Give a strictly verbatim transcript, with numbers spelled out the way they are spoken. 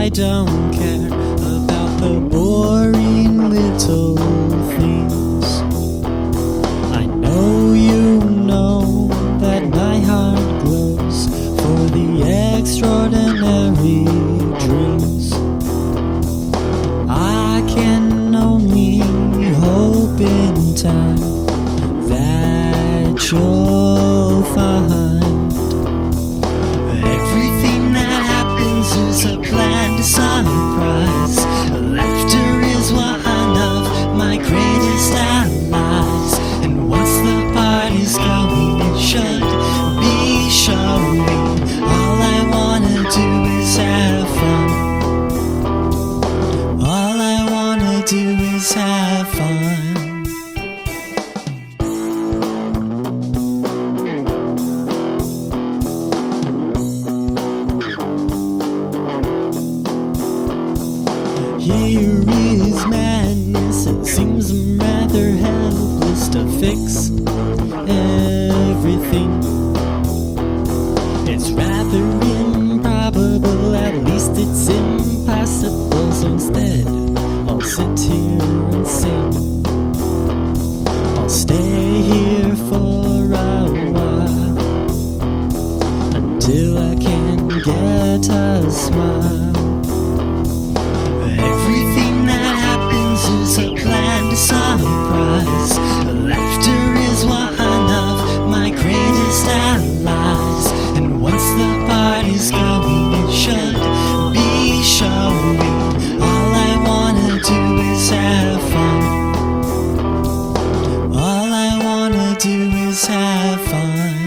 I don't care about the boring little things. I know you know that my heart glows for the extraordinary dreams. I can only hope in time that you'll find everything that happens is a planned surprise. Laughter is one of my greatest allies, and once the party's going, it should be showing. All I wanna do is have fun. All I wanna do is have fun. Here is madness, it seems I'm rather helpless to fix everything. It's rather improbable, at least it's impossible. So instead, I'll sit here and sing. I'll stay here for a while until I can get a smile. Everything that happens is a planned surprise. Laughter is one of my greatest allies, and once the party's going, it should be showing. All I wanna do is have fun. All I wanna do is have fun.